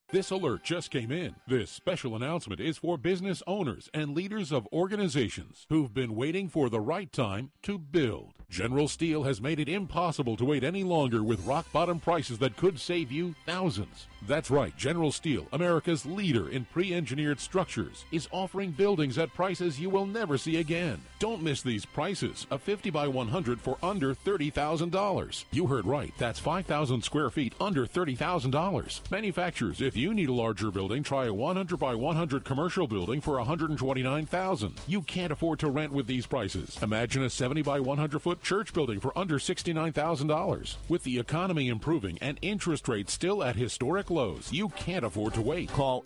This alert just came in. This special announcement is for business owners and leaders of organizations who've been waiting for the right time to build. General Steel has made it impossible to wait any longer with rock-bottom prices that could save you thousands. That's right, General Steel, America's leader in pre-engineered structures, is offering buildings at prices you will never see again. Don't miss these prices. A 50 by 100 for under $30,000. You heard right. That's 5,000 square feet under $30,000. Manufacturers, if you need a larger building, try a 100 by 100 commercial building for $129,000. You can't afford to rent with these prices. Imagine a 70 by 100 foot church building for under $69,000. With the economy improving and interest rates still at historic lows, you can't afford to wait. Call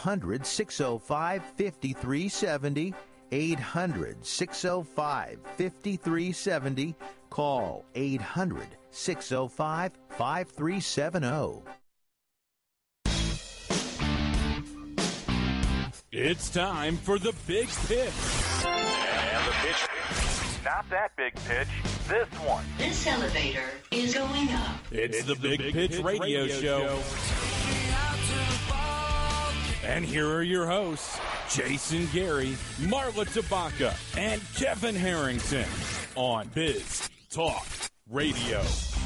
800-605-5370. 800-605-5370. Call 800-605-5370. It's time for the Big Pitch. And the pitch, not that big pitch, this one. This elevator is going up. It's the Big Pitch Radio Show. And here are your hosts, Jason Gary, Marla Tabaka, and Kevin Harrington on Biz Talk Radio.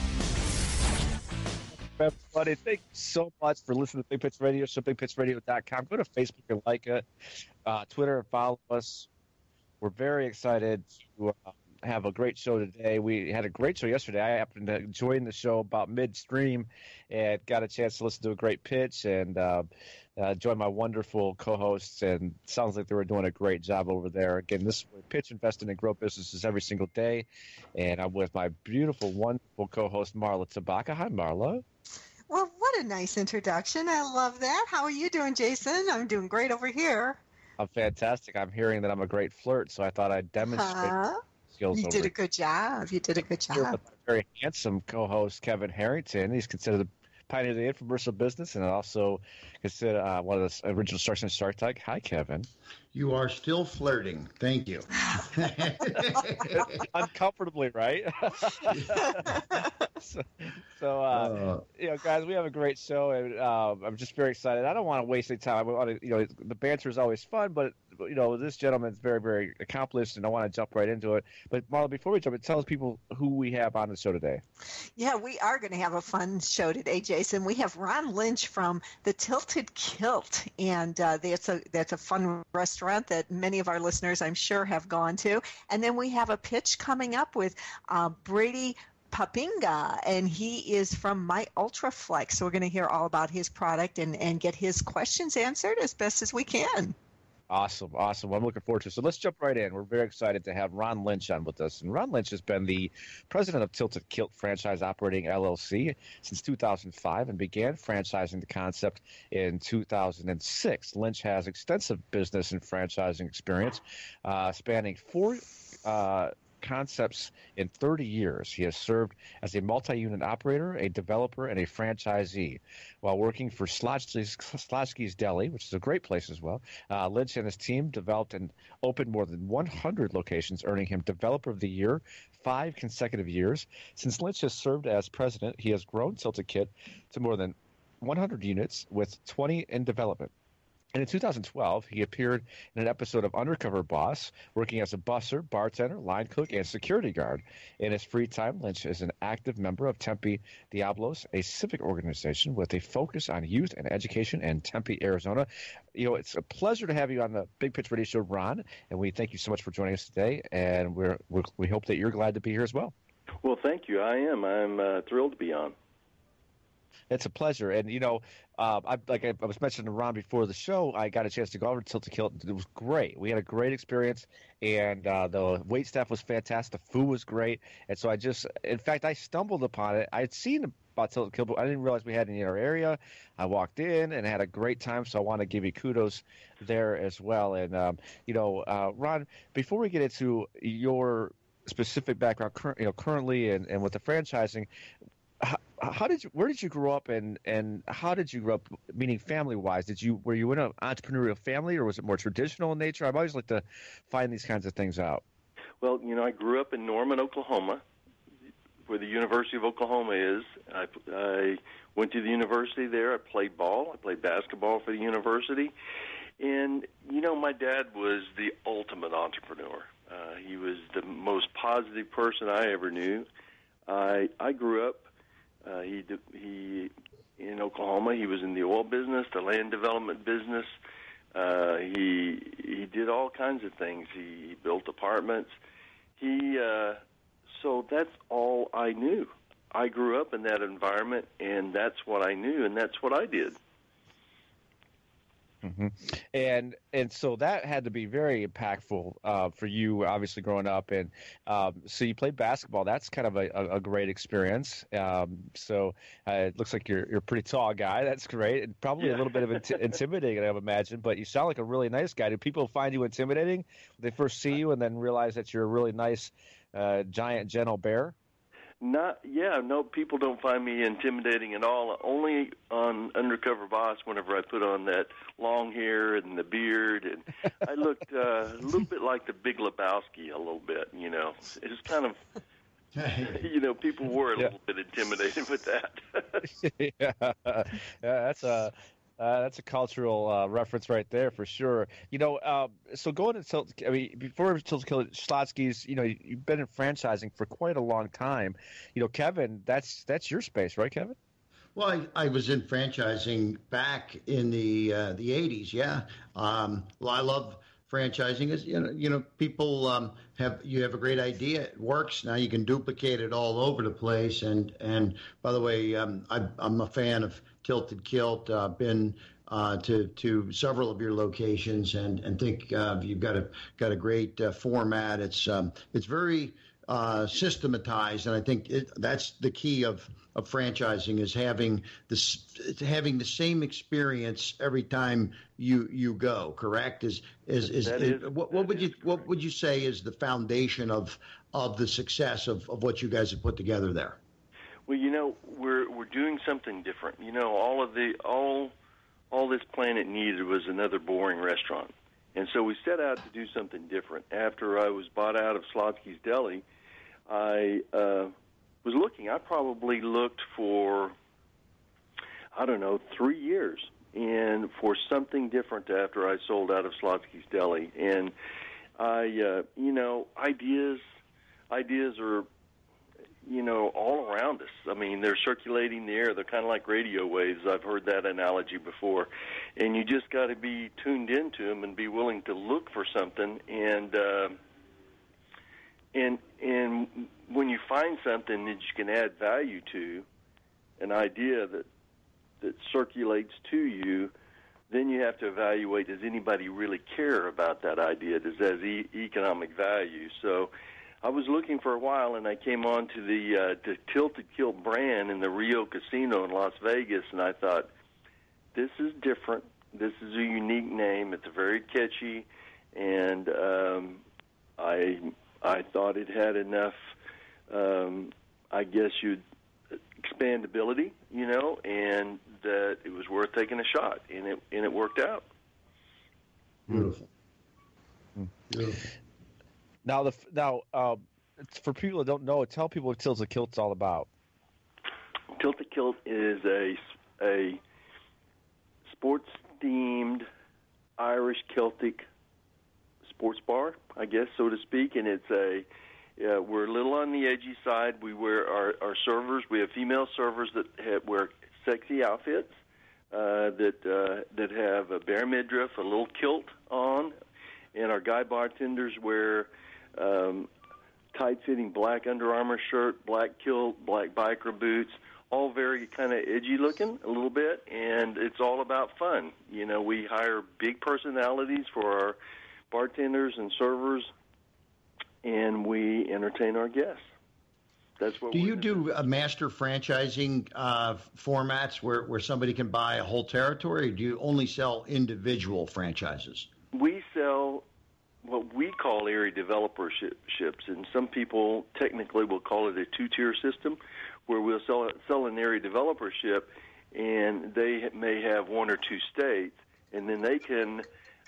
Everybody, thank you so much for listening to Big Pitch Radio, so bigpitchradio.com. Go to Facebook and like it, Twitter and follow us. We're very excited to have a great show today. We had a great show yesterday. I happened to join the show about midstream and got a chance to listen to a great pitch and join my wonderful co-hosts, and sounds like they were doing a great job over there. Again, this is where Pitch, Invest, and Grow businesses every single day, and I'm with my beautiful, wonderful co-host, Marla Tabaka. Hi, Marla. Well, what a nice introduction. I love that. How are you doing, Jason? I'm doing great over here. I'm fantastic. I'm hearing that I'm a great flirt, so I thought I'd demonstrate skills. You did a good job. You did a good job. Here with my very handsome co-host, Kevin Harrington. He's considered the pioneer of the infomercial business and also considered one of the original stars in Shark Tank. Hi, Kevin. You are still flirting. Thank you. Uncomfortably, right? So guys, we have a great show, and I'm just very excited. I don't want to waste any time. I want to, the banter is always fun, but this gentleman's very, very accomplished, and I want to jump right into it. But Marla, before we jump in, tell us people who we have on the show today. Yeah, we are going to have a fun show today, Jason. We have Ron Lynch from the Tilted Kilt, and that's a fun restaurant that many of our listeners, I'm sure, have gone to. And then we have a pitch coming up with Brady Papinga, and he is from My Ultraflex. So we're going to hear all about his product and get his questions answered as best as we can. Awesome. Well, I'm looking forward to it. So let's jump right in. We're very excited to have Ron Lynch on with us. And Ron Lynch has been the president of Tilted Kilt Franchise Operating LLC since 2005 and began franchising the concept in 2006. Lynch has extensive business and franchising experience, spanning four concepts in 30 years. He has served as a multi-unit operator, a developer, and a franchisee. While working for Schlotzsky's Deli, which is a great place as well, Lynch and his team developed and opened more than 100 locations, earning him Developer of the Year 5 consecutive years. Since Lynch has served as president, he has grown Tilted Kilt to more than 100 units, with 20 in development. And in 2012, he appeared in an episode of Undercover Boss, working as a busser, bartender, line cook, and security guard. In his free time, Lynch is an active member of Tempe Diablos, a civic organization with a focus on youth and education in Tempe, Arizona. It's a pleasure to have you on the Big Pitch Radio Show, Ron, and we thank you so much for joining us today, and we hope that you're glad to be here as well. Well, thank you. I am. I'm thrilled to be on. It's a pleasure. And, I was mentioning to Ron before the show, I got a chance to go over to Tilted Kilt. It was great. We had a great experience, and the wait staff was fantastic. The food was great. And so in fact, I stumbled upon it. I had seen about Tilted Kilt, but I didn't realize we had it in our area. I walked in and had a great time, so I want to give you kudos there as well. And, Ron, before we get into your specific background currently and with the franchising, where did you grow up, and how did you grow up, meaning family-wise? Were you in an entrepreneurial family, or was it more traditional in nature? I've always liked to find these kinds of things out. Well, I grew up in Norman, Oklahoma, where the University of Oklahoma is. I went to the university there. I played ball. I played basketball for the university. And, my dad was the ultimate entrepreneur. He was the most positive person I ever knew. I grew up, he in Oklahoma. He was in the oil business, the land development business. He did all kinds of things. He built apartments. So that's all I knew. I grew up in that environment, and that's what I knew, and that's what I did. Mm-hmm. And so that had to be very impactful for you, obviously growing up. And so you played basketball. That's kind of a great experience. So it looks like you're a pretty tall guy. That's great, and probably a little bit of intimidating, I would imagine. But you sound like a really nice guy. Do people find you intimidating when they first see you, and then realize that you're a really nice, giant, gentle bear? No, people don't find me intimidating at all. Only on Undercover Boss, whenever I put on that long hair and the beard, and I looked a little bit like the Big Lebowski, a little bit. It was kind of, people were a little bit intimidated with that. That's a cultural reference right there for sure. So going to before Tilted Schlotzsky's, you've been in franchising for quite a long time. Kevin, that's your space, right, Kevin? Well, I was in franchising back in the 80s. Yeah. I love franchising. Is people have a great idea, it works. Now you can duplicate it all over the place. And by the way, I'm a fan of Tilted Kilt. Been to several of your locations and think you've got a great format. It's very systematized, and I think that's the key of franchising, is having the same experience every time you go. Correct? What would you say is the foundation of the success of what you guys have put together there? Well, we're doing something different. All this planet needed was another boring restaurant, and so we set out to do something different. After I was bought out of Schlotzsky's Deli, I was looking. I probably looked for 3 years, and for something different after I sold out of Schlotzsky's Deli. And ideas are all around us. I mean, they're circulating the air. They're kind of like radio waves. I've heard that analogy before. And you just got to be tuned into them and be willing to look for something. And when you find something that you can add value to, an idea that circulates to you, then you have to evaluate, does anybody really care about that idea? Does it have economic value? So I was looking for a while, and I came on to the Tilted Kilt brand in the Rio Casino in Las Vegas, and I thought, this is different. This is a unique name. It's very catchy, and I thought it had enough, expandability, and that it was worth taking a shot, and it worked out. Beautiful. Now, for people that don't know, tell people what Tilted Kilt's all about. Tilted Kilt is a sports-themed Irish Celtic sports bar, I guess, so to speak, and we're a little on the edgy side. We wear our servers. We have female servers that wear sexy outfits that have a bare midriff, a little kilt on, and our guy bartenders wear tight-fitting black Under Armour shirt, black kilt, black biker boots, all very kind of edgy-looking a little bit, and it's all about fun. We hire big personalities for our bartenders and servers, and we entertain our guests. That's what. Do you do master franchising formats where somebody can buy a whole territory, or do you only sell individual franchises? We sell what we call area developerships, and some people technically will call it a two-tier system, where we'll sell an area developership, and they may have one or two states, and then they can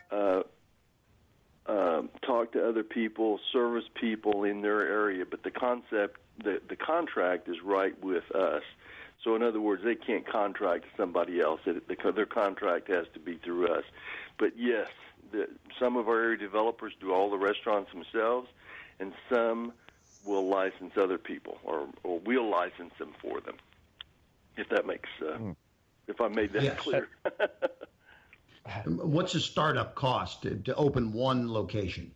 talk to other people, service people in their area, but the concept, the contract is right with us. So in other words, they can't contract somebody else. Their contract has to be through us. But yes, some of our area developers do all the restaurants themselves, and some will license other people, or we'll license them for them. If that makes if I made that clear. What's the startup cost to open one location?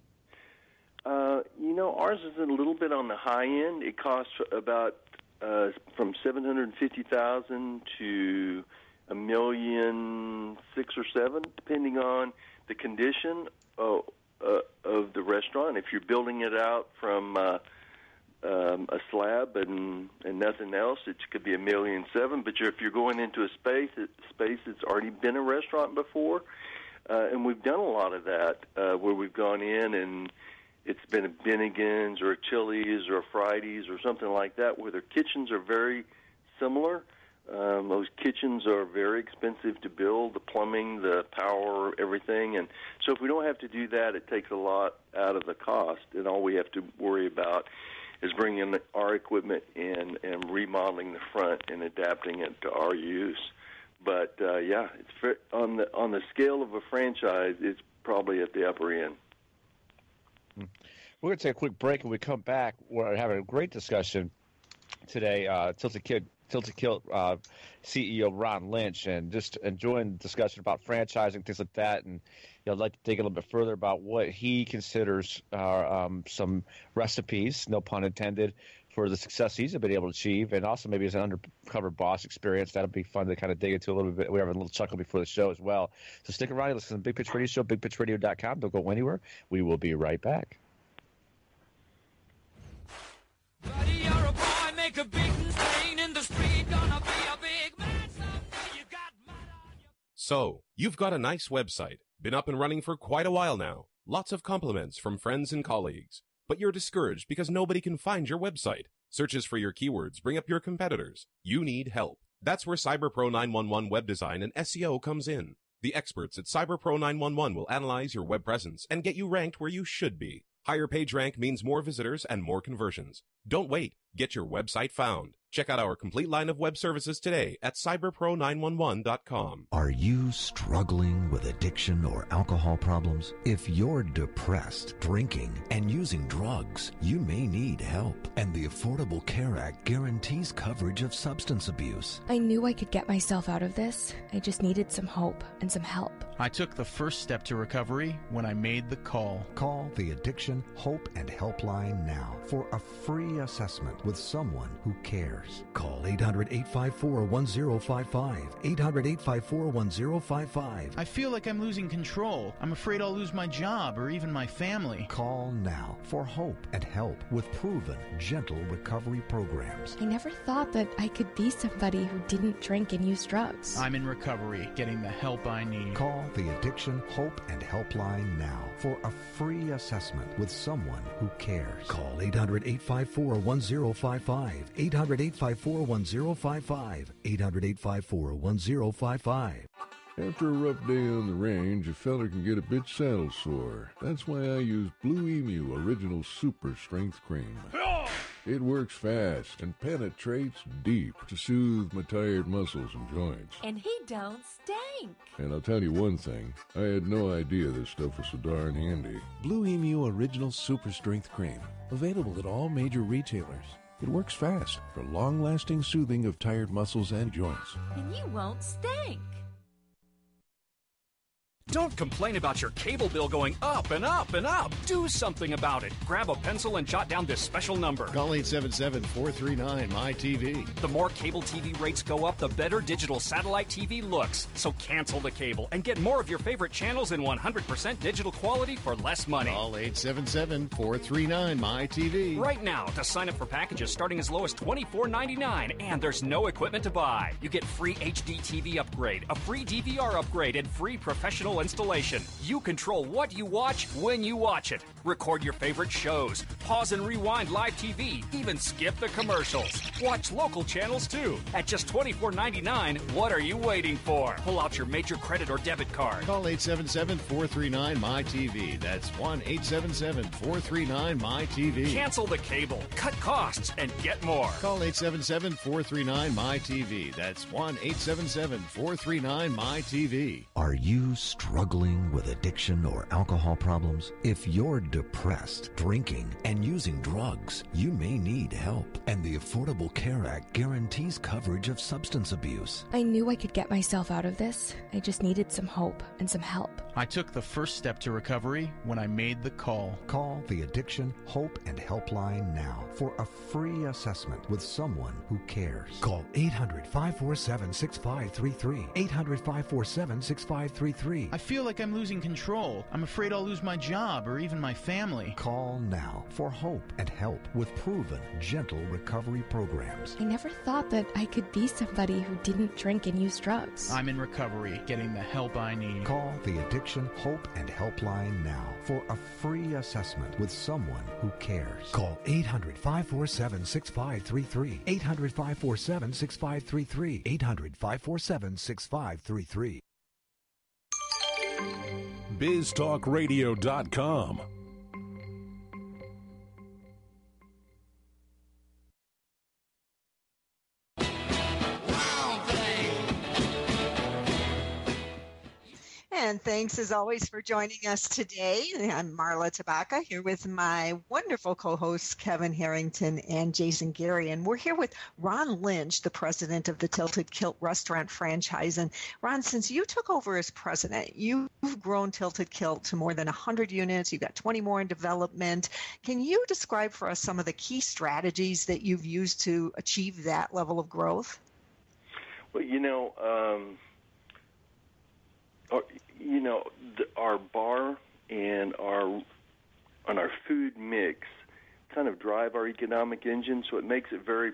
Ours is a little bit on the high end. It costs about from $750,000 to $1,600,000 or $7 million, depending on the condition of the restaurant. If you're building it out from a slab and nothing else, it could be $1.7 million. But if you're going into a space that's already been a restaurant before, and we've done a lot of that, where we've gone in and it's been a Bennigan's or a Chili's or a Fridays or something like that, where their kitchens are very similar. Those kitchens are very expensive to build, the plumbing, the power, everything. And so if we don't have to do that, it takes a lot out of the cost, and all we have to worry about is bringing our equipment in and remodeling the front and adapting it to our use. But, it's on the scale of a franchise, it's probably at the upper end. We're going to take a quick break. When we come back, we're having a great discussion today. Tilted Kilt CEO Ron Lynch, and just enjoying the discussion about franchising, things like that. And I'd like to dig a little bit further about what he considers some recipes, no pun intended, for the success he's been able to achieve, and also maybe as an undercover boss experience. That'll be fun to kind of dig into a little bit. We're having a little chuckle before the show as well. So stick around and listen to the Big Pitch Radio Show, bigpitchradio.com. Don't go anywhere. We will be right back. Buddy, you're a boy, make a big stain in the street, gonna be a big man someday. You got mud on your... So, you've got a nice website, been up and running for quite a while now. Lots of compliments from friends and colleagues. But you're discouraged because nobody can find your website. Searches for your keywords bring up your competitors. You need help. That's where CyberPro 911 web design and SEO comes in. The experts at CyberPro 911 will analyze your web presence and get you ranked where you should be. Higher page rank means more visitors and more conversions. Don't wait. Get your website found. Check out our complete line of web services today at cyberpro911.com. Are you struggling with addiction or alcohol problems? If you're depressed, drinking, and using drugs, you may need help. And the Affordable Care Act guarantees coverage of substance abuse. I knew I could get myself out of this. I just needed some hope and some help. I took the first step to recovery when I made the call. Call the Addiction Hope and Helpline now for a free assessment with someone who cares. Call 800-854-1055. 800-854-1055. I feel like I'm losing control. I'm afraid I'll lose my job or even my family. Call now for hope and help with proven, gentle recovery programs. I never thought that I could be somebody who didn't drink and use drugs. I'm in recovery, getting the help I need. Call the Addiction Hope and Helpline now for a free assessment with someone who cares. Call 800-854-1055. 800-854-1055. 800-854-1055. After a rough day on the range, a fella can get a bit saddle sore. That's why I use Blue Emu Original Super Strength Cream. It works fast and penetrates deep to soothe my tired muscles and joints. And he don't stink. And I'll tell you one thing, I had no idea this stuff was so darn handy. Blue Emu Original Super Strength Cream. Available at all major retailers. It works fast for long-lasting soothing of tired muscles and joints. And you won't stink. Don't complain about your cable bill going up and up and up. Do something about it. Grab a pencil and jot down this special number. Call 877-439-MY-TV. The more cable TV rates go up, the better digital satellite TV looks. So cancel the cable and get more of your favorite channels in 100% digital quality for less money. Call 877-439-MY-TV. Right now to sign up for packages starting as low as $24.99, and there's no equipment to buy. You get free HD TV upgrade, a free DVR upgrade, and free professional installation. You control what you watch when you watch it. Record your favorite shows, pause and rewind live TV, even skip the commercials. Watch local channels too. At just $24.99, what are you waiting for? Pull out your major credit or debit card. Call 877-439-MyTV. That's 1-877-439-MyTV. Cancel the cable, cut costs, and get more. Call 877-439-MyTV. That's 1-877-439-MyTV. Are you struggling with addiction or alcohol problems? If you're depressed, drinking, and using drugs, you may need help. And the Affordable Care Act guarantees coverage of substance abuse. I knew I could get myself out of this. I just needed some hope and some help. I took the first step to recovery when I made the call. Call the Addiction, Hope, and Helpline now for a free assessment with someone who cares. Call 800-547-6533. 800-547-6533. I feel like I'm losing control. I'm afraid I'll lose my job or even my family. Call now for hope and help with proven, gentle recovery programs. I never thought that I could be somebody who didn't drink and use drugs. I'm in recovery, getting the help I need. Call the Addiction, Hope, and Helpline now for a free assessment with someone who cares. Call 800-547-6533. 800-547-6533. 800-547-6533. BizTalkRadio.com. And thanks as always for joining us today. I'm Marla Tabaka here with my wonderful co-hosts Kevin Harrington and Jason Gary. And we're here with Ron Lynch, the president of the Tilted Kilt restaurant franchise. And Ron, since you took over as president, you've grown Tilted Kilt to more than 100 units. You've got 20 more in development. Can you describe for us some of the key strategies that you've used to achieve that level of growth? Well, our bar and our food mix kind of drive our economic engine, so it makes it very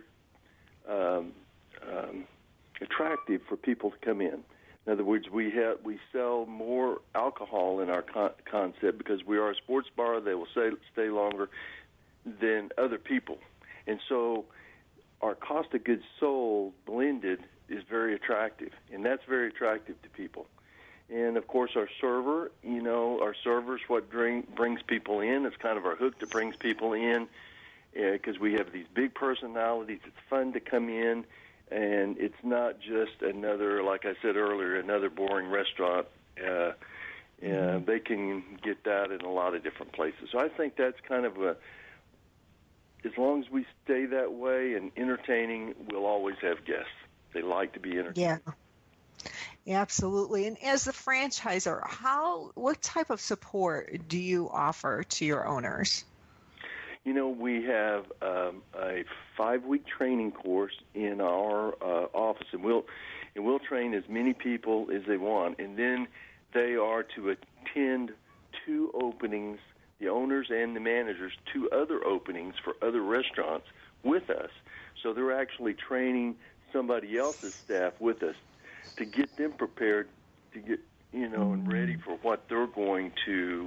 attractive for people to come in. In other words, we sell more alcohol in our concept because we are a sports bar. They will stay longer than other people, and so our cost of goods sold blended is very attractive, and that's very attractive to people. And, of course, our server's what brings people in. It's kind of our hook that brings people in because we have these big personalities. It's fun to come in, and it's not just another, like I said earlier, another boring restaurant. They can get that in a lot of different places. So I think that's kind of as long as we stay that way and entertaining, we'll always have guests. They like to be entertained. Yeah, absolutely. And as the franchisor, what type of support do you offer to your owners? We have a 5-week training course in our office, and we'll train as many people as they want, and then they are to attend 2 openings, the owners and the managers, 2 other openings for other restaurants with us. So they're actually training somebody else's staff with us to get them prepared to get, and ready for what they're going to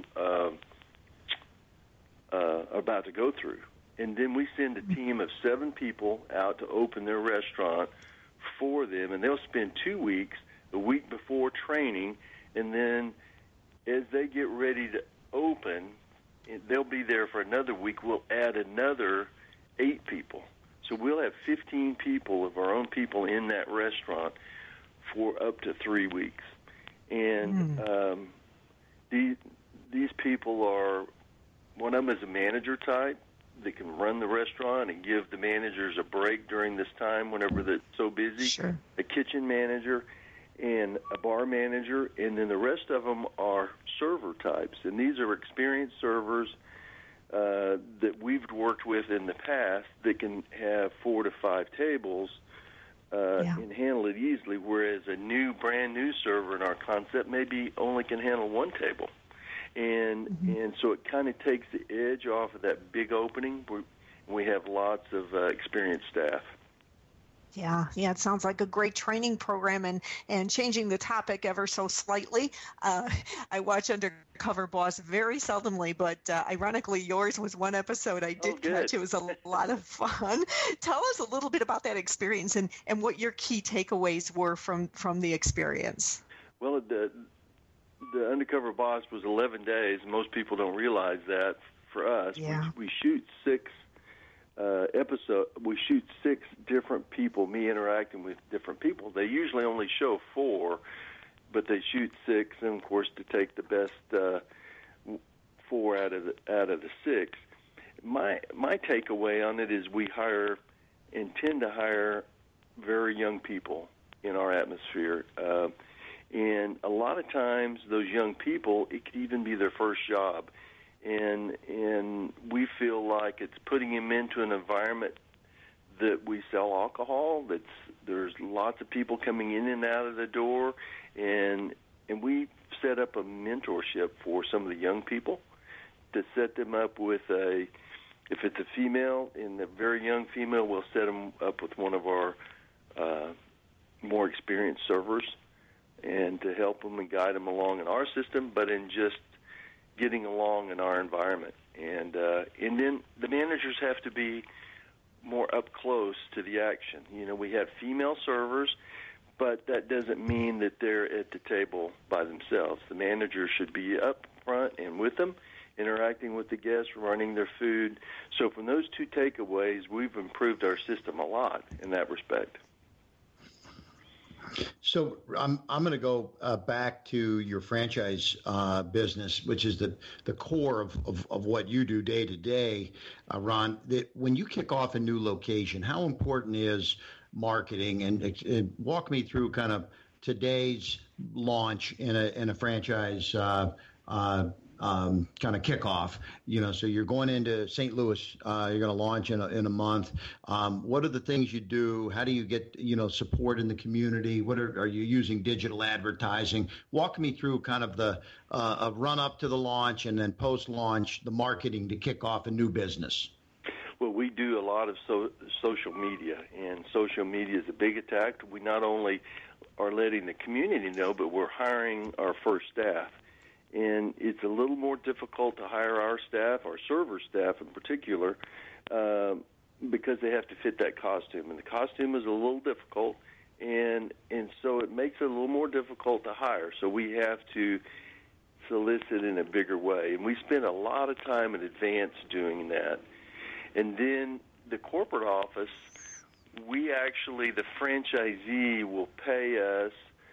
about to go through. And then we send a team of 7 people out to open their restaurant for them, and they'll spend 2 weeks, a week before training, and then as they get ready to open, they'll be there for another week. We'll add another 8 people. So we'll have 15 people of our own people in that restaurant for up to 3 weeks. And these people are, one of them is a manager type that can run the restaurant and give the managers a break during this time whenever they're so busy. Sure. A kitchen manager and a bar manager, and then the rest of them are server types. And these are experienced servers that we've worked with in the past that can have 4 to 5 tables and handle it easily, whereas a brand new server in our concept maybe only can handle 1 table. And so it kind of takes the edge off of that big opening. We have lots of experienced staff. Yeah, it sounds like a great training program. And changing the topic ever so slightly, I watch Undercover Boss very seldomly, but ironically, yours was one episode I did catch. It was a lot of fun. Tell us a little bit about that experience and what your key takeaways were from the experience. Well, the Undercover Boss was 11 days. Most people don't realize that. For us, we shoot 6 episode. We shoot 6 different people, me interacting with different people. They usually only show 4, but they shoot 6, and of course to take the best 4 out of the 6. My takeaway on it is we hire and tend to hire very young people in our atmosphere, and a lot of times those young people, it could even be their first job. And we feel like it's putting him into an environment that we sell alcohol. There's lots of people coming in and out of the door, and we set up a mentorship for some of the young people to set them up with if it's a female and a very young female, we'll set them up with one of our more experienced servers, and to help them and guide them along in our system, but in just getting along in our environment. And then the managers have to be more up close to the action. You know, we have female servers, but that doesn't mean that they're at the table by themselves. The manager should be up front and with them, interacting with the guests, running their food. So from those 2 takeaways, we've improved our system a lot in that respect. So I'm going to go back to your franchise business, which is the core of what you do day to day, Ron. When you kick off a new location, how important is marketing? And walk me through kind of today's launch in a franchise kind of kickoff. You know, so you're going into St. Louis. You're going to launch in a month. What are the things you do? How do you get support in the community? What are you using digital advertising? Walk me through kind of the run up to the launch and then post launch, the marketing to kick off a new business. Well, we do a lot of social media, and social media is a big attack. We not only are letting the community know, but we're hiring our first staff. And it's a little more difficult to hire our staff, our server staff in particular, because they have to fit that costume. And the costume is a little difficult, and so it makes it a little more difficult to hire. So we have to solicit in a bigger way. And we spend a lot of time in advance doing that. And then the corporate office, the franchisee will pay us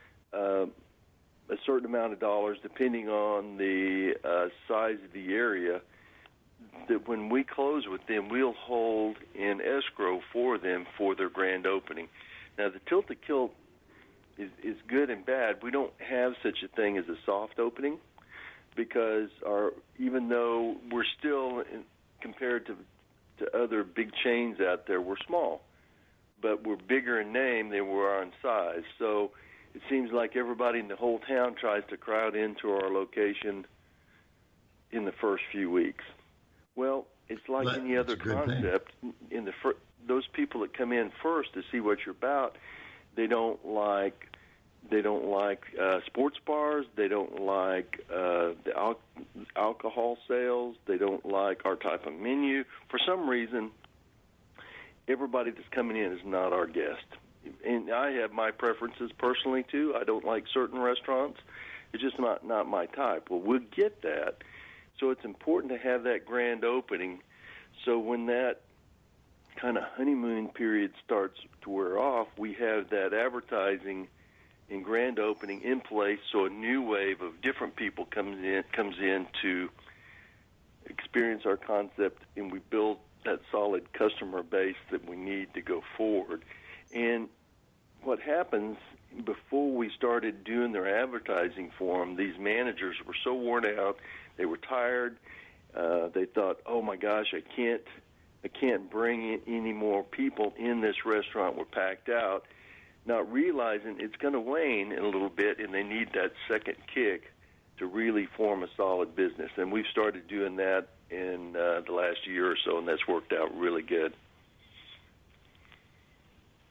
a certain amount of dollars, depending on the size of the area, that when we close with them, we'll hold in escrow for them for their grand opening. Now, the Tilted Kilt is good and bad. We don't have such a thing as a soft opening because even though we're still, compared to other big chains out there, we're small, but we're bigger in name than we are in size. So it seems like everybody in the whole town tries to crowd into our location in the first few weeks. Well, it's like any other concept. Those people that come in first to see what you're about, they don't like sports bars. They don't like the alcohol sales. They don't like our type of menu. For some reason, everybody that's coming in is not our guest. And I have my preferences personally, too. I don't like certain restaurants. It's just not my type. Well, we'll get that. So it's important to have that grand opening. So when that kind of honeymoon period starts to wear off, we have that advertising and grand opening in place, so a new wave of different people comes in to experience our concept, and we build that solid customer base that we need to go forward. And what happens, before we started doing their advertising for them, these managers were so worn out, they were tired. They thought, "Oh my gosh, I can't bring in any more people in this restaurant. We're packed out." Not realizing it's going to wane in a little bit, and they need that second kick to really form a solid business. And we've started doing that in the last year or so, and that's worked out really good.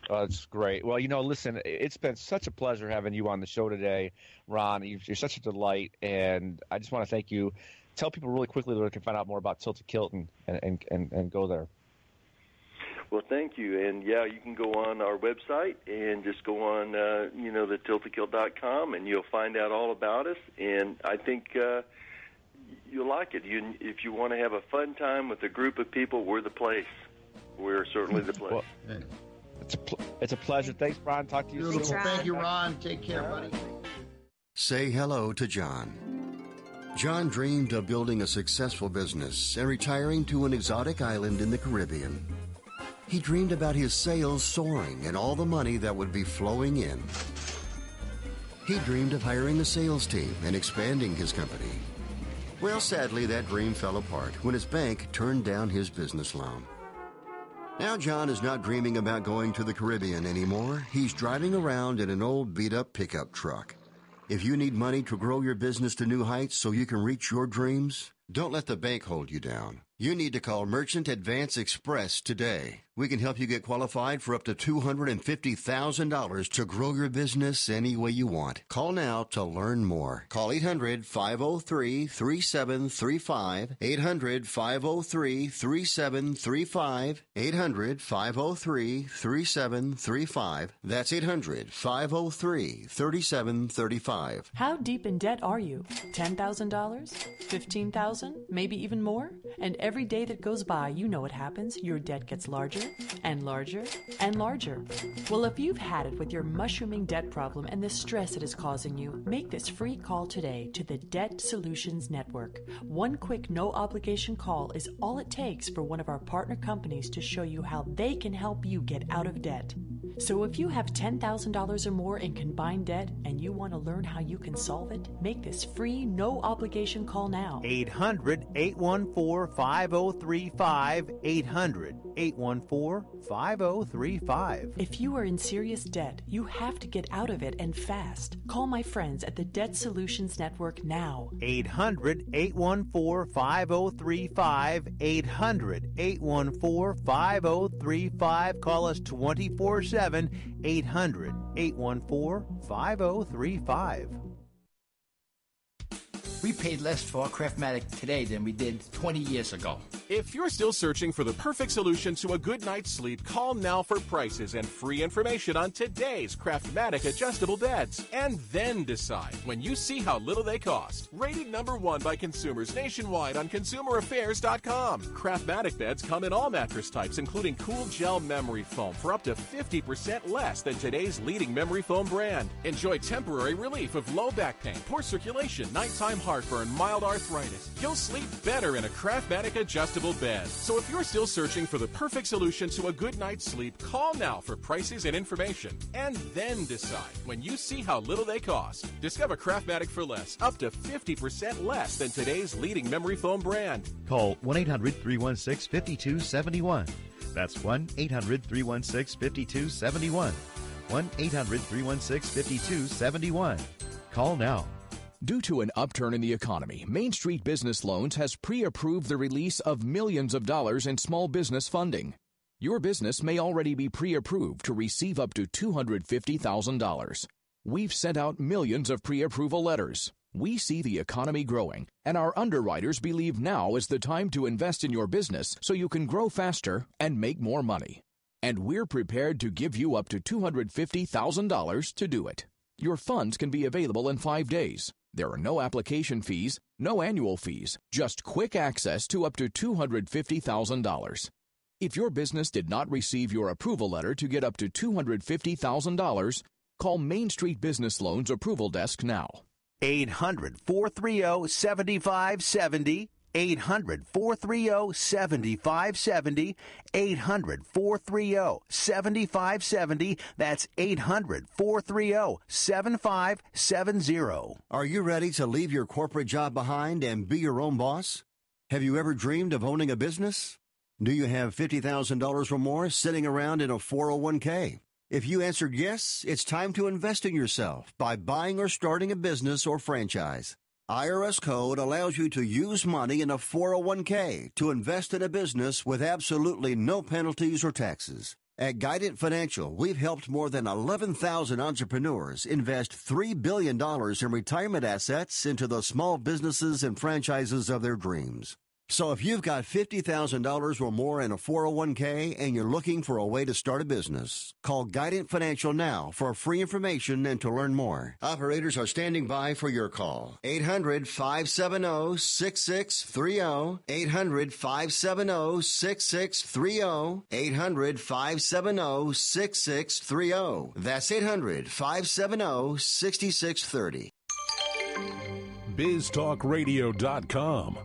Oh, that's great. Well, listen, it's been such a pleasure having you on the show today, Ron. You're such a delight, and I just want to thank you. Tell people really quickly that they can find out more about Tilted Kilt and go there. Well, thank you. And, yeah, you can go on our website and just go on, the tiltedkilt.com, and you'll find out all about us. And I think you'll like it. If you want to have a fun time with a group of people, we're the place. We're certainly the place. Well, it's a pleasure. Thanks, Ron. Talk to you soon. Thank you, Ron. Take care, buddy. Say hello to John. John dreamed of building a successful business and retiring to an exotic island in the Caribbean. He dreamed about his sales soaring and all the money that would be flowing in. He dreamed of hiring a sales team and expanding his company. Well, sadly, that dream fell apart when his bank turned down his business loan. Now John is not dreaming about going to the Caribbean anymore. He's driving around in an old beat-up pickup truck. If you need money to grow your business to new heights so you can reach your dreams, don't let the bank hold you down. You need to call Merchant Advance Express today. We can help you get qualified for up to $250,000 to grow your business any way you want. Call now to learn more. Call 800-503-3735, 800-503-3735, 800-503-3735. That's 800-503-3735. How deep in debt are you? $10,000? $15,000? Maybe even more? And every day that goes by, you know what happens. Your debt gets larger and larger and larger. Well, if you've had it with your mushrooming debt problem and the stress it is causing you, make this free call today to the Debt Solutions Network. One quick, no-obligation call is all it takes for one of our partner companies to show you how they can help you get out of debt. So if you have $10,000 or more in combined debt and you want to learn how you can solve it, make this free, no-obligation call now. 800-814-5035, 800-814-5035. If you are in serious debt, you have to get out of it and fast. Call my friends at the Debt Solutions Network now. 800-814-5035, 800-814-5035. Call us 24/7, 800-814-5035. We paid less for our Craftmatic today than we did 20 years ago. If you're still searching for the perfect solution to a good night's sleep, call now for prices and free information on today's Craftmatic adjustable beds. And then decide when you see how little they cost. Rated #1 by consumers nationwide on ConsumerAffairs.com. Craftmatic beds come in all mattress types, including cool gel memory foam for up to 50% less than today's leading memory foam brand. Enjoy temporary relief of low back pain, poor circulation, nighttime heartburn, mild arthritis. You'll sleep better in a Craftmatic adjustable bed. So if you're still searching for the perfect solution to a good night's sleep, call now for prices and information. And then decide when you see how little they cost. Discover Craftmatic for less, up to 50% less than today's leading memory foam brand. Call 1-800-316-5271. That's 1-800-316-5271. 1-800-316-5271. Call now. Due to an upturn in the economy, Main Street Business Loans has pre-approved the release of millions of dollars in small business funding. Your business may already be pre-approved to receive up to $250,000. We've sent out millions of pre-approval letters. We see the economy growing, and our underwriters believe now is the time to invest in your business so you can grow faster and make more money. And we're prepared to give you up to $250,000 to do it. Your funds can be available in 5 days. There are no application fees, no annual fees, just quick access to up to $250,000. If your business did not receive your approval letter to get up to $250,000, call Main Street Business Loans Approval Desk now. 800-430-7570. 800-430-7570. 800-430-7570. That's 800-430-7570. Are you ready to leave your corporate job behind and be your own boss? Have you ever dreamed of owning a business? Do you have $50,000 or more sitting around in a 401k? If you answered yes, it's time to invest in yourself by buying or starting a business or franchise. IRS code allows you to use money in a 401k to invest in a business with absolutely no penalties or taxes. At Guidant Financial, we've helped more than 11,000 entrepreneurs invest $3 billion in retirement assets into the small businesses and franchises of their dreams. So if you've got $50,000 or more in a 401k and you're looking for a way to start a business, call Guidant Financial now for free information and to learn more. Operators are standing by for your call. 800-570-6630. 800-570-6630. 800-570-6630. That's 800-570-6630. BizTalkRadio.com.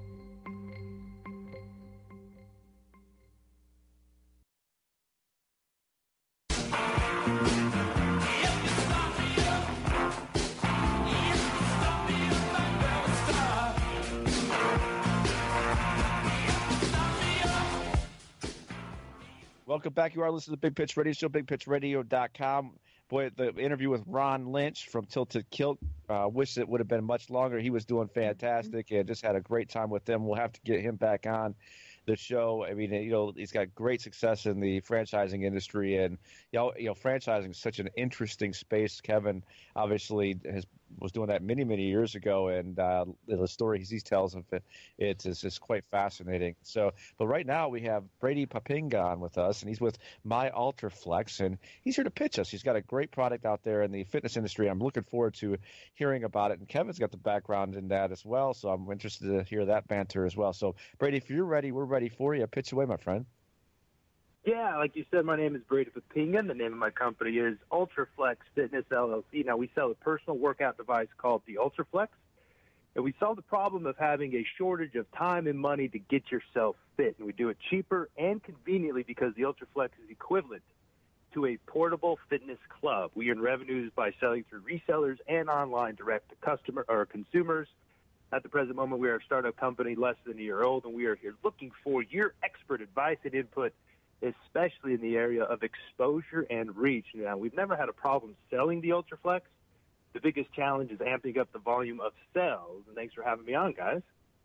Welcome back. You are listening to the Big Pitch Radio Show, BigPitchRadio.com. Boy, the interview with Ron Lynch from Tilted Kilt, wish it would have been much longer. He was doing fantastic and just had a great time with them. We'll have to get him back on the show. I mean, he's got great success in the franchising industry, and franchising is such an interesting space. Kevin obviously was doing that many years ago, and the stories he tells of it's just quite fascinating. So, but right now we have Brady Papinga on with us, and he's with My Ultraflex, and he's here to pitch us. He's got a great product out there in the fitness industry. I'm looking forward to hearing about it, and Kevin's got the background in that as well, so I'm interested to hear that banter as well. So, Brady, if you're ready, we're ready for you. Pitch away, my friend. Yeah, like you said, my name is Brady Papinga. The name of my company is Ultraflex Fitness LLC. Now, we sell a personal workout device called the Ultraflex, and we solve the problem of having a shortage of time and money to get yourself fit. And we do it cheaper and conveniently because the Ultraflex is equivalent to a portable fitness club. We earn revenues by selling through resellers and online direct to customer or consumers. At the present moment, we are a startup company less than a year old, and we are here looking for your expert advice and input, especially in the area of exposure and reach. Now, we've never had a problem selling the Ultraflex. The biggest challenge is amping up the volume of sales. And thanks for having me on, guys.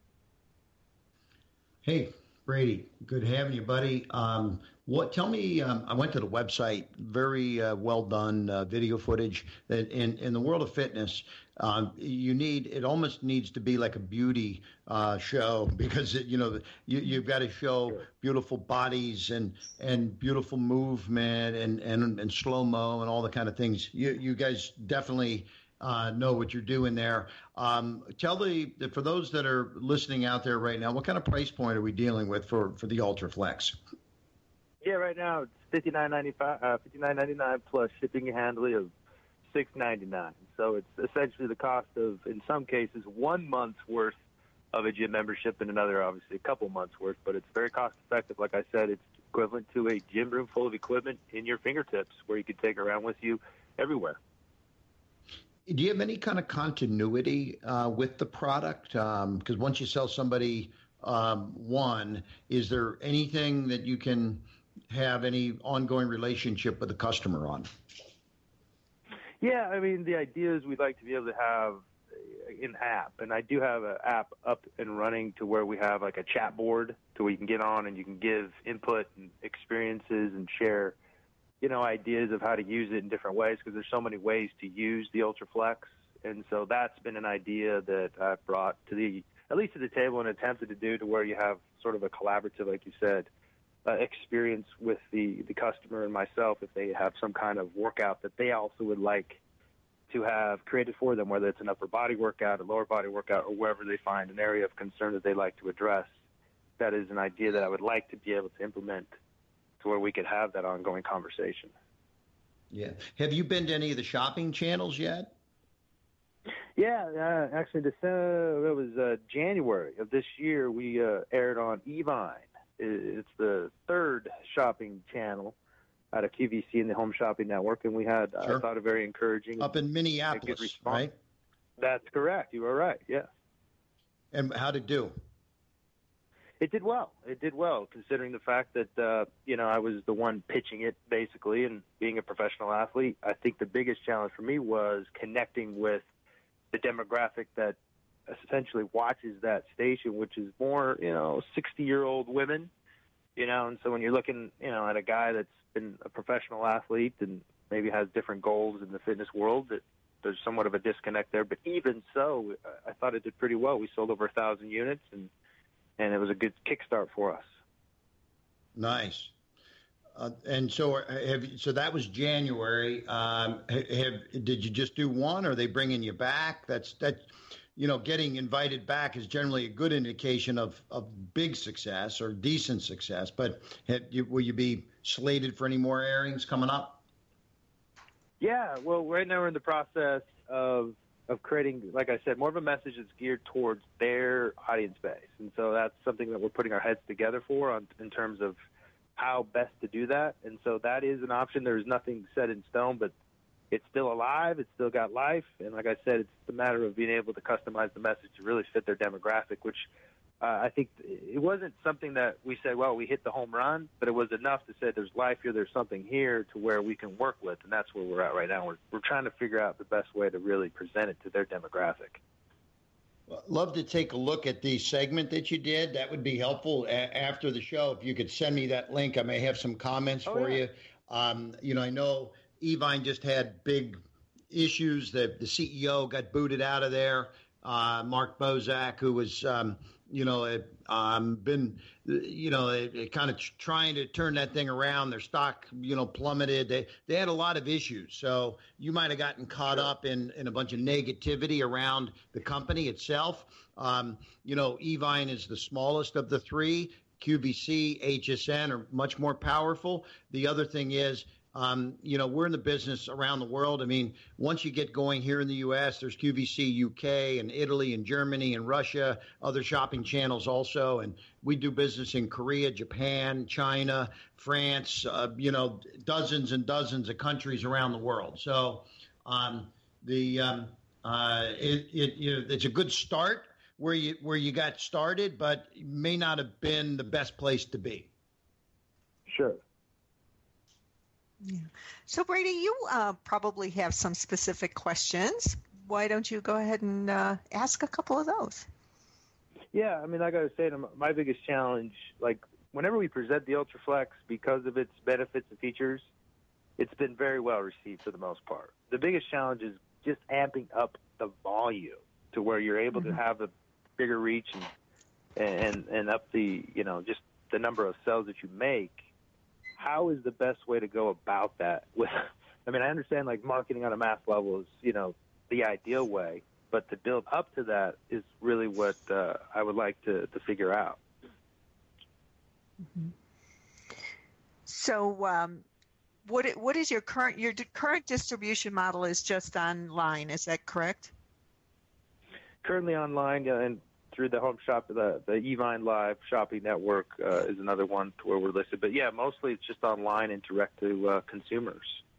Hey, Brady, good having you, buddy. Tell me, I went to the website, very well done video footage. In the world of fitness, it almost needs to be like a beauty show because you've got to show beautiful bodies and beautiful movement and slow mo and all the kind of things. You guys definitely know what you're doing there. Tell for those that are listening out there right now, what kind of price point are we dealing with for the Ultraflex? Yeah, right now it's $59.99 plus shipping and handling of $6.99. So it's essentially the cost of, in some cases, 1 month's worth of a gym membership, and another, obviously, a couple months worth. But it's very cost effective. Like I said, it's equivalent to a gym room full of equipment in your fingertips, where you can take around with you everywhere. Do you have any kind of continuity with the product? Because once you sell somebody one, is there anything that you can have any ongoing relationship with the customer on? Yeah, I mean, the idea is we'd like to be able to have an app, and I do have an app up and running to where we have like a chat board to where you can get on and you can give input and experiences and share, ideas of how to use it in different ways, because there's so many ways to use the Ultraflex. And so that's been an idea that I've brought at least to the table and attempted to do, to where you have sort of a collaborative, like you said, experience with the customer and myself if they have some kind of workout that they also would like to have created for them, whether it's an upper body workout, a lower body workout, or wherever they find an area of concern that they like to address. That is an idea that I would like to be able to implement to where we could have that ongoing conversation. Yeah. Have you been to any of the shopping channels yet? Yeah, actually, it was January of this year. We aired on Evine. It's the third shopping channel out of QVC in the Home Shopping Network, and we had, I thought, a very encouraging up in Minneapolis, right? That's correct. You were right. Yeah. And how'd it do? It did well. It did well, considering the fact that I was the one pitching it, basically, and being a professional athlete. I think the biggest challenge for me was connecting with the demographic that essentially watches that station, which is more, 60-year-old women, and so when you're looking, at a guy that's been a professional athlete and maybe has different goals in the fitness world, that there's somewhat of a disconnect there. But even so, I thought it did pretty well. We sold over 1,000 units, and it was a good kickstart for us. Nice. And so, so that was January. Did you just do one, or are they bringing you back? Getting invited back is generally a good indication of big success or decent success. But will you be slated for any more airings coming up? Yeah, well, right now we're in the process of creating, like I said, more of a message that's geared towards their audience base. And so that's something that we're putting our heads together for in terms of how best to do that. And so that is an option. There's nothing set in stone, but it's still alive. It's still got life. And like I said, it's a matter of being able to customize the message to really fit their demographic, which I think it wasn't something that we said, well, we hit the home run, but it was enough to say there's life here, there's something here to where we can work with. And that's where we're at right now. We're trying to figure out the best way to really present it to their demographic. Well, love to take a look at the segment that you did. That would be helpful after the show. If you could send me that link, I may have some comments for you. I know Evine just had big issues. The CEO got booted out of there. Mark Bozak, who was, been, kind of trying to turn that thing around. Their stock, plummeted. They had a lot of issues. So you might have gotten caught up in a bunch of negativity around the company itself. Evine is the smallest of the three. QVC, HSN are much more powerful. The other thing is, we're in the business around the world. I mean, once you get going here in the U.S., there's QVC UK and Italy and Germany and Russia, other shopping channels also. And we do business in Korea, Japan, China, France, dozens and dozens of countries around the world. So it's a good start where you got started, but may not have been the best place to be. Sure. Yeah. So, Brady, you probably have some specific questions. Why don't you go ahead and ask a couple of those? Yeah, I mean, like I was saying, my biggest challenge, like whenever we present the UltraFlex, because of its benefits and features, it's been very well received for the most part. The biggest challenge is just amping up the volume to where you're able to have a bigger reach and up the, just the number of cells that you make. How is the best way to go about that? I mean, I understand like marketing on a mass level is, the ideal way, but to build up to that is really what I would like to figure out. Mm-hmm. So, what is your current distribution model? Is just online? Is that correct? Currently online and through the home shop, the Evine Live shopping network is another one to where we're listed. But yeah, mostly it's just online and direct to consumers.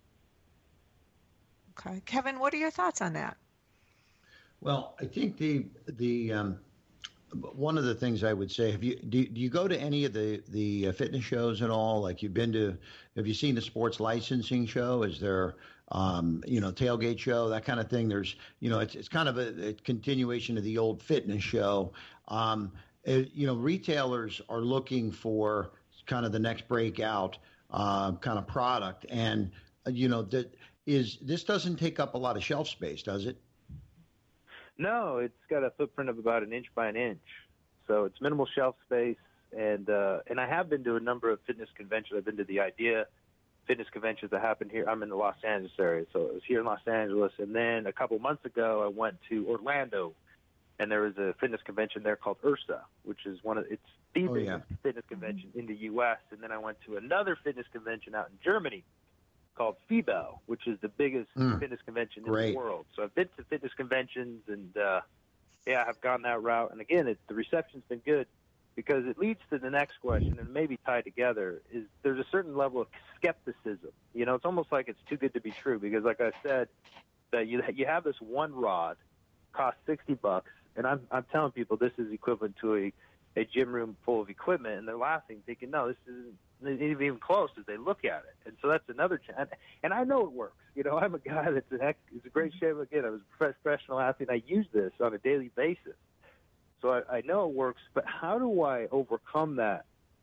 Okay, Kevin, what are your thoughts on that? Well, I think the one of the things I would say, do you go to any of the fitness shows at all? Like have you seen the sports licensing show? Is there tailgate show, that kind of thing? There's, it's kind of a continuation of the old fitness show. Retailers are looking for kind of the next breakout kind of product. And, this doesn't take up a lot of shelf space, does it? No, it's got a footprint of about 1 inch by 1 inch. So it's minimal shelf space. And I have been to a number of fitness conventions. I've been to the IDEA fitness conventions that happened here. I'm in the Los Angeles area, so it was here in Los Angeles. And then a couple months ago, I went to Orlando, and there was a fitness convention there called URSA, which is the biggest fitness convention in the U.S. And then I went to another fitness convention out in Germany called FIBO, which is the biggest fitness convention in the world. So I've been to fitness conventions, and I've gone that route. And again, the reception's been good, because it leads to the next question, and maybe tied together, is there's a certain level of skepticism. It's almost like it's too good to be true, because like I said, that you have this one rod, costs $60, and I'm telling people this is equivalent to a gym room full of equipment, and they're laughing, thinking, no, this isn't even close as they look at it. And so that's another challenge. And I know it works. I'm a guy that's it's a great shape. Again, I was a professional athlete, and I use this on a daily basis. So I know it works, but how do I overcome that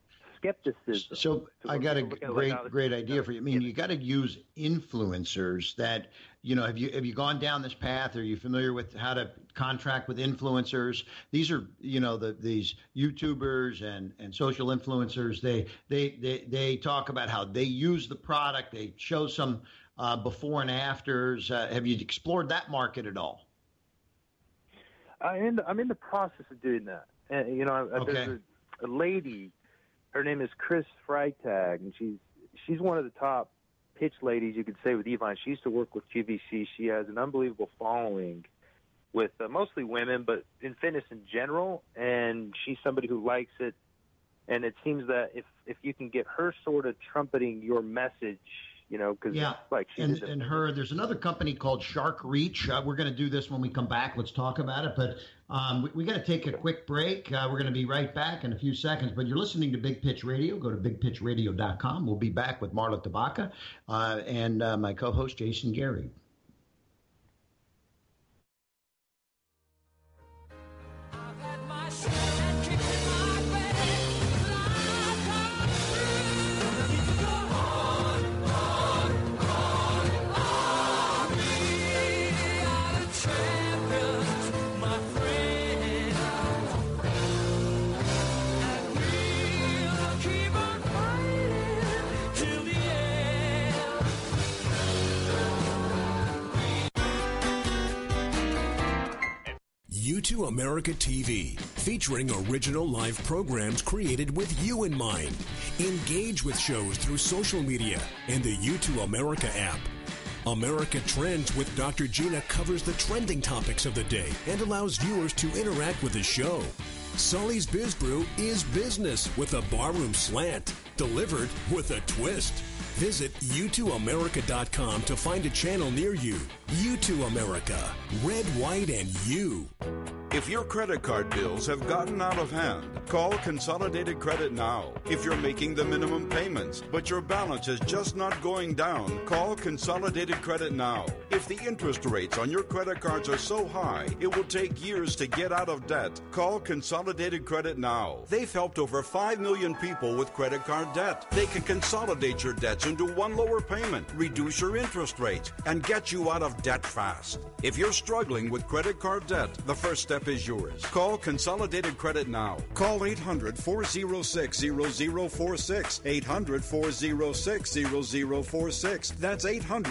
skepticism. So I got a great idea for you. I mean, you got to use influencers that, have you gone down this path? Are you familiar with how to contract with influencers? These are, these YouTubers and social influencers. They talk about how they use the product. They show some before and afters. Have you explored that market at all? I'm in the process of doing that. And, there's a lady, her name is Chris Freitag, and she's one of the top pitch ladies, you could say, with Evine. She used to work with QVC. She has an unbelievable following with mostly women, but in fitness in general, and she's somebody who likes it. And it seems that if you can get her sort of trumpeting your message, because there's another company called Shark Reach. We're going to do this when we come back. Let's talk about it. But we got to take a quick break. We're going to be right back in a few seconds. But you're listening to Big Pitch Radio. Go to bigpitchradio.com. We'll be back with Marla Tabaka and my co-host Jason Gary. U2 America TV, featuring original live programs created with you in mind. Engage with shows through social media and the U2 America app. America Trends with Dr. Gina covers the trending topics of the day and allows viewers to interact with the show. Sully's Biz Brew is business with a barroom slant, delivered with a twist. Visit U2America.com to find a channel near you. U2 America. Red, white, and you. If your credit card bills have gotten out of hand, call Consolidated Credit now. If you're making the minimum payments, but your balance is just not going down, call Consolidated Credit now. If the interest rates on your credit cards are so high, it will take years to get out of debt, call Consolidated Credit now. They've helped over 5 million people with credit card debt. They can consolidate your debts into one lower payment, reduce your interest rates, and get you out of debt fast. If you're struggling with credit card debt, the first step is yours. Call Consolidated Credit now. Call 800-406-0046. 800-406-0046. That's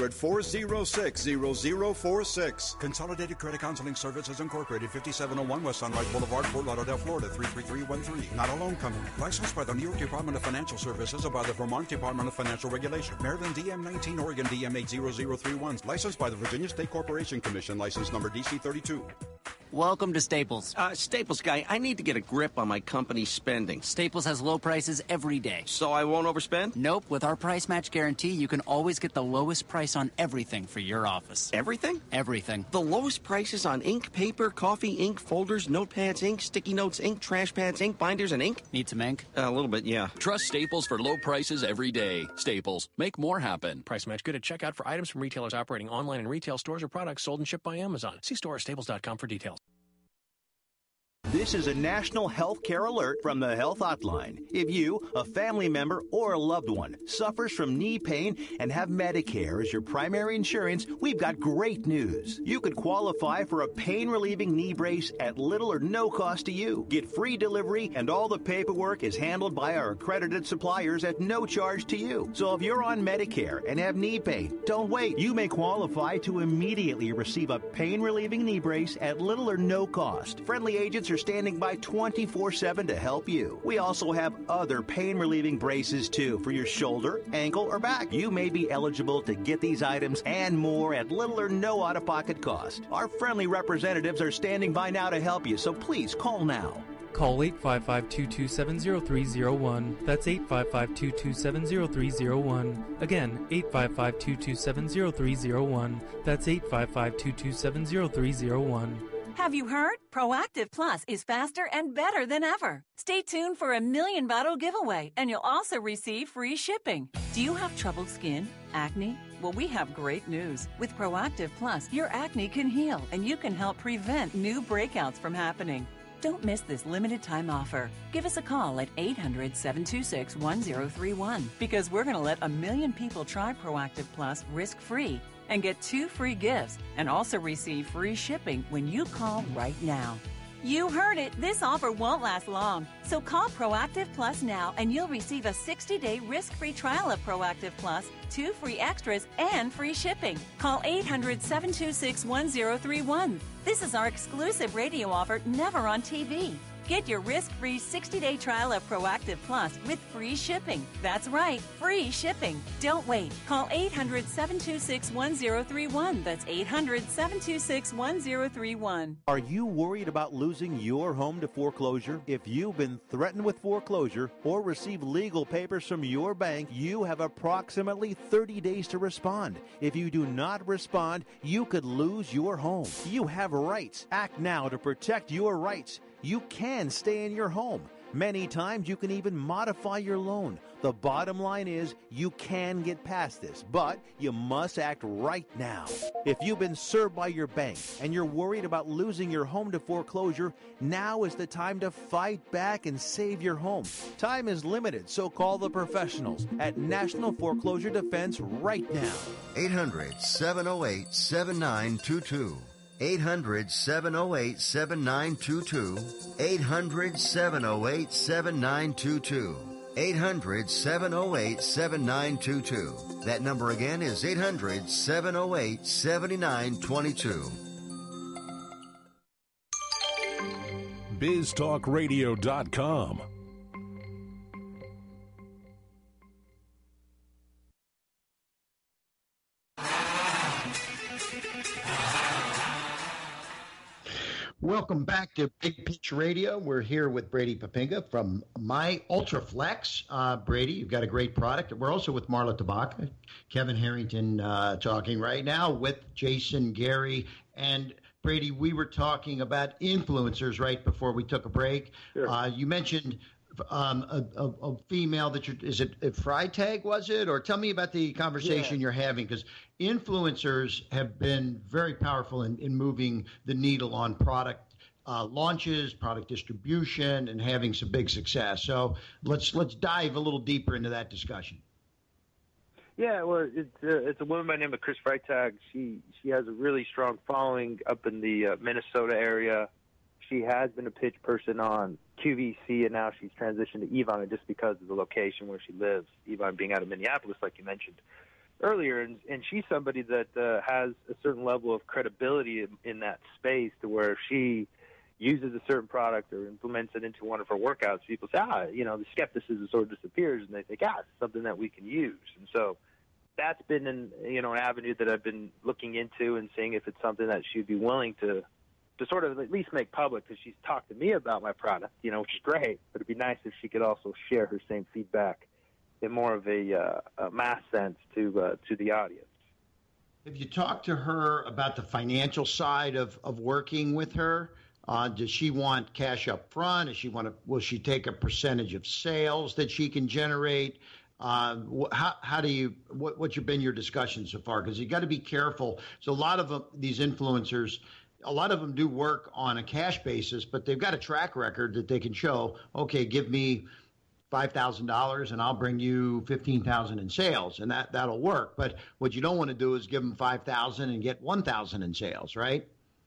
800-406-0046. Consolidated Credit Counseling Services Incorporated, 5701 West Sunrise Boulevard, Fort Lauderdale, Florida, 33313. Not a loan company. Licensed by the New York Department of Financial Services or by the Vermont Department of Financial Regulation. Maryland DM19, Oregon DM80031. Licensed by the Virginia State Corporation Commission. License number DC32. Welcome to Staples. Staples guy, I need to get a grip on my company's spending. Staples has low prices every day. So I won't overspend? Nope. With our price match guarantee, you can always get the lowest price on everything for your office. Everything? Everything. The lowest prices on ink, paper, coffee, ink, folders, notepads, ink, sticky notes, ink, trash pads, ink, binders, and ink? Need some ink? A little bit, yeah. Trust Staples for low prices every day. Staples. Make more happen. Price match good at checkout for items from retailers operating online in retail stores or products sold and shipped by Amazon. See store or staples.com for details. This is a national health care alert from the Health Hotline. If you, a family member, or a loved one suffers from knee pain and have Medicare as your primary insurance, we've got great news. You could qualify for a pain-relieving knee brace at little or no cost to you. Get free delivery, and all the paperwork is handled by our accredited suppliers at no charge to you. So if you're on Medicare and have knee pain, don't wait. You may qualify to immediately receive a pain-relieving knee brace at little or no cost. Friendly agents are standing by 24/7 to help you. We also have other pain-relieving braces, too, for your shoulder, ankle, or back. You may be eligible to get these items and more at little or no out-of-pocket cost. Our friendly representatives are standing by now to help you, so please call now. Call 855-227-0301. That's 855-227-0301. Again, 855-227-0301. That's 855-227-0301. Have you heard? Proactive Plus is faster and better than ever. Stay tuned for a $1 million bottle giveaway, and you'll also receive free shipping. Do you have troubled skin? Acne? Well, we have great news. With Proactive Plus, your acne can heal, and you can help prevent new breakouts from happening. Don't miss this limited time offer. Give us a call at 800-726-1031 because we're going to let 1 million people try Proactive Plus risk-free and get 2 free gifts and also receive free shipping when you call right now. You heard it. This offer won't last long. So call Proactive Plus now and you'll receive a 60-day risk-free trial of Proactive Plus, 2 free extras, and free shipping. Call 800-726-1031. This is our exclusive radio offer, never on TV. Get your risk-free 60-day trial of Proactive Plus with free shipping. That's right, free shipping. Don't wait. Call 800-726-1031. That's 800-726-1031. Are you worried about losing your home to foreclosure? If you've been threatened with foreclosure or receive legal papers from your bank, you have approximately 30 days to respond. If you do not respond, you could lose your home. You have rights. Act now to protect your rights. You can stay in your home. Many times you can even modify your loan. The bottom line is you can get past this, but you must act right now. If you've been served by your bank and you're worried about losing your home to foreclosure, now is the time to fight back and save your home. Time is limited, so call the professionals at National Foreclosure Defense right now. 800-708-7922. 800-708-7922. 800-708-7922. 800-708-7922. That number again is 800-708-7922. BizTalkRadio.com. Welcome back to Big Pitch Radio. We're here with Brady Papinga from My Ultraflex. Brady, you've got a great product. We're also with Marla Tabaka, Kevin Harrington talking right now with Jason Gary. And Brady, we were talking about influencers right before we took a break. Sure. You mentioned a female that is it Freitag, was it? Or tell me about the conversation you're having, because influencers have been very powerful in moving the needle on product launches, product distribution, and having some big success. So let's dive a little deeper into that discussion. Yeah, well, it's a woman by the name of Chris Freitag. She has a really strong following up in the Minnesota area. She has been a pitch person on QVC, and now she's transitioned to Evine just because of the location where she lives, Evine being out of Minneapolis, like you mentioned earlier. And she's somebody that has a certain level of credibility in that space, to where she uses a certain product or implements it into one of her workouts. People say, the skepticism sort of disappears, and they think, it's something that we can use. And so that's been an avenue that I've been looking into and seeing if it's something that she'd be willing to sort of at least make public, because she's talked to me about my product, which is great, but it'd be nice if she could also share her same feedback in more of a mass sense to the audience. Have you talked to her about the financial side of working with her? Does she want cash up front? Will she take a percentage of sales that she can generate? What's been your discussion so far? Because you got to be careful. So a lot of these influencers, a lot of them do work on a cash basis, but they've got a track record that they can show. Okay, give me $5,000 and I'll bring you $15,000 in sales, and that'll work. But what you don't want to do is give them $5,000 and get $1,000 in sales, right?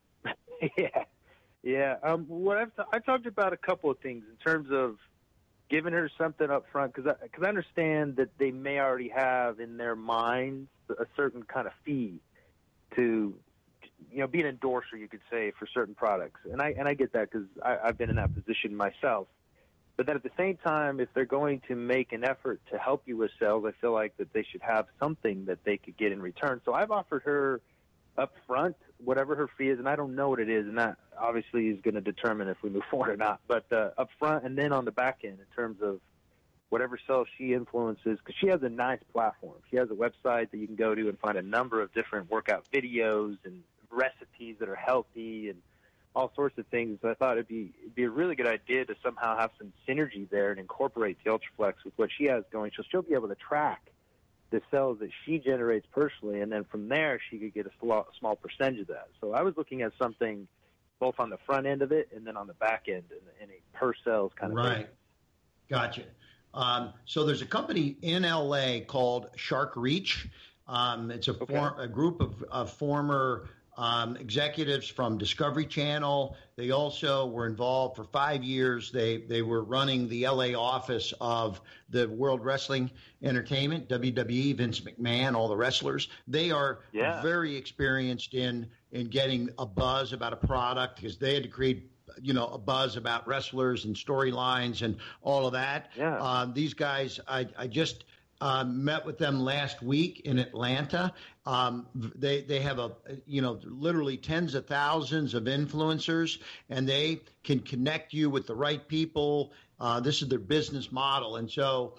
Yeah. I talked about a couple of things in terms of giving her something up front, because I understand that they may already have in their minds a certain kind of fee to be an endorser, you could say, for certain products. And I get that, because I've been in that position myself. But then at the same time, if they're going to make an effort to help you with sales, I feel like that they should have something that they could get in return. So I've offered her up front whatever her fee is, and I don't know what it is, and that obviously is going to determine if we move forward or not. But up front, and then on the back end in terms of whatever sales she influences, because she has a nice platform. She has a website that you can go to and find a number of different workout videos and recipes that are healthy and all sorts of things. So I thought it'd be a really good idea to somehow have some synergy there and incorporate the Ultraflex with what she has going. So she'll be able to track the sales that she generates personally, and then from there she could get a small percentage of that. So I was looking at something both on the front end of it and then on the back end in a per sales kind of right. thing. Gotcha. So there's a company in LA called Shark Reach. It's a group of former executives from Discovery Channel. They also were involved for 5 years. They were running the LA office of the World Wrestling Entertainment, WWE, Vince McMahon, all the wrestlers. They are very experienced in getting a buzz about a product because they had to create a buzz about wrestlers and storylines and all of that. Yeah. These guys, I just met with them last week in Atlanta. They have literally tens of thousands of influencers, and they can connect you with the right people. This is their business model. And so,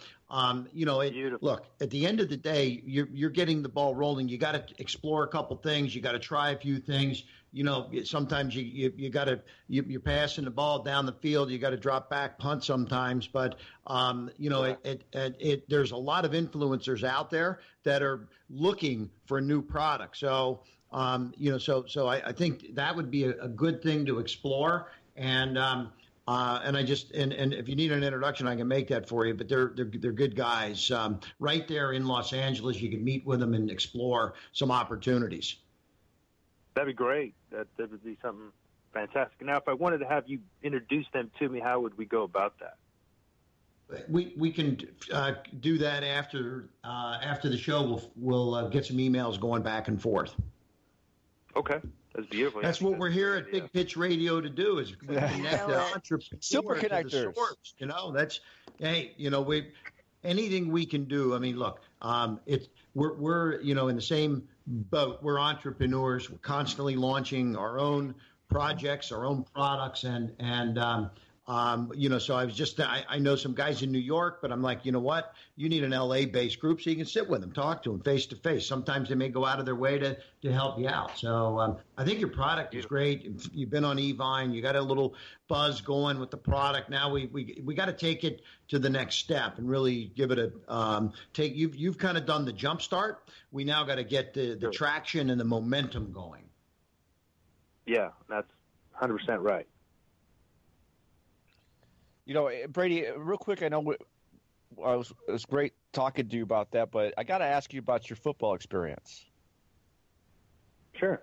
look, at the end of the day, you're getting the ball rolling. You got to explore a couple things. You got to try a few things. Sometimes you got to, you're passing the ball down the field. You got to drop back, punt sometimes. But, there's a lot of influencers out there that are looking for a new product. So, I think that would be a good thing to explore. And if you need an introduction, I can make that for you. But they're good guys. Right there in Los Angeles, you can meet with them and explore some opportunities. That'd be great. That would be something fantastic. Now, if I wanted to have you introduce them to me, how would we go about that? We can do that after the show. We'll get some emails going back and forth. Okay. That's beautiful. That's what we're here at Big Pitch Radio to do, is connect the entrepreneurs Super connectors. To the source. Anything we can do. I mean, look, we're in the same boat. We're entrepreneurs. We're constantly launching our own projects, our own products, so I was just, I know some guys in New York, but I'm like, you know what? You need an LA-based group so you can sit with them, talk to them face to face. Sometimes they may go out of their way to help you out. So I think your product is great. You've been on eVine. You got a little buzz going with the product. Now we got to take it to the next step and really give it you've kind of done the jump start. We now got to get the traction and the momentum going. Yeah, that's 100% right. Brady, real quick, I know it was great talking to you about that, but I got to ask you about your football experience. Sure.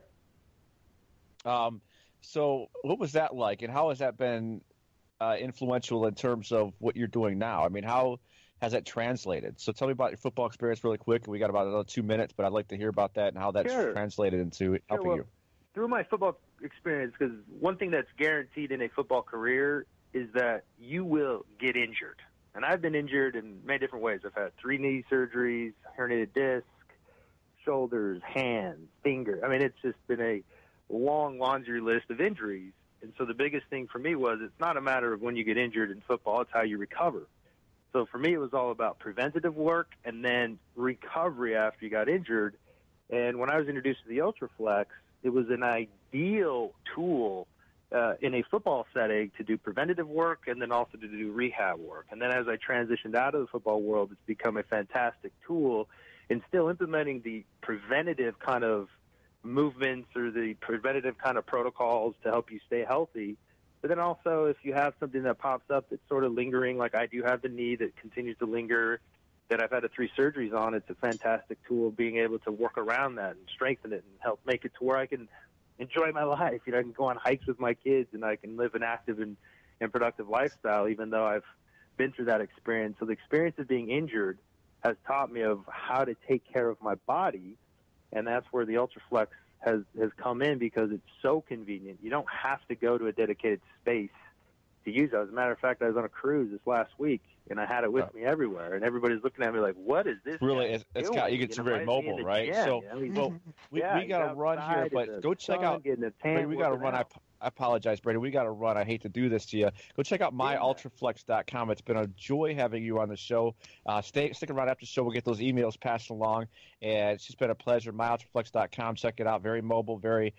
So what was that like, and how has that been influential in terms of what you're doing now? I mean, how has that translated? So tell me about your football experience really quick. We got about another 2 minutes, but I'd like to hear about that and how that's translated into helping you. Through my football experience, because one thing that's guaranteed in a football career is that you will get injured. And I've been injured in many different ways. I've had 3 knee surgeries, herniated disc, shoulders, hands, finger. I mean, it's just been a long laundry list of injuries. And so the biggest thing for me was it's not a matter of when you get injured in football, it's how you recover. So for me, it was all about preventative work and then recovery after you got injured. And when I was introduced to the UltraFlex, it was an ideal tool in a football setting to do preventative work and then also to do rehab work. And then as I transitioned out of the football world, it's become a fantastic tool in still implementing the preventative kind of movements or the preventative kind of protocols to help you stay healthy. But then also if you have something that pops up that's sort of lingering, like I do have the knee that continues to linger, that I've had 3 surgeries on, it's a fantastic tool being able to work around that and strengthen it and help make it to where I can enjoy my life. I can go on hikes with my kids and I can live an active and productive lifestyle, even though I've been through that experience. So the experience of being injured has taught me of how to take care of my body, and that's where the UltraFlex has come in because it's so convenient. You don't have to go to a dedicated space to use it. As a matter of fact, I was on a cruise this last week, and I had it with me everywhere, and everybody's looking at me like, what is this? Really, you get very mobile, right? So, we got to run here, but go check out. We got to run. I apologize, Brady. We got to run. I hate to do this to you. Go check out myultraflex.com. It's been a joy having you on the show. Stick around after the show. We'll get those emails passed along, and it's just been a pleasure. Myultraflex.com. Check it out. Very mobile, very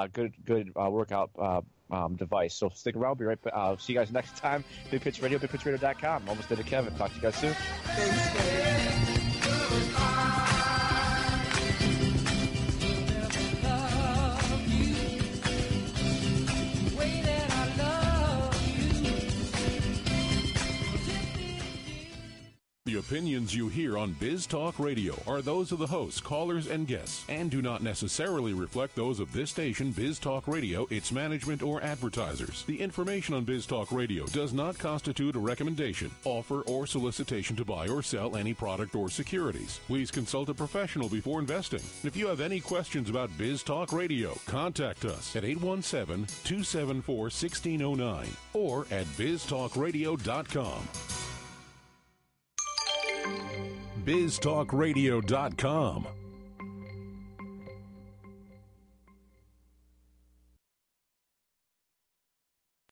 good workout device. So stick around. We'll be right back. See you guys next time. Big Pitch Radio, bigpitchradio.com. Almost did it, Kevin. Talk to you guys soon. opinions you hear on Biz Talk Radio are those of the hosts, callers, and guests, and do not necessarily reflect those of this station, Biz Talk Radio, its management, or advertisers. The information on Biz Talk Radio does not constitute a recommendation, offer, or solicitation to buy or sell any product or securities. Please consult a professional before investing. If you have any questions about Biz Talk Radio, contact us at 817-274-1609 or at biztalkradio.com. biztalkradio.com.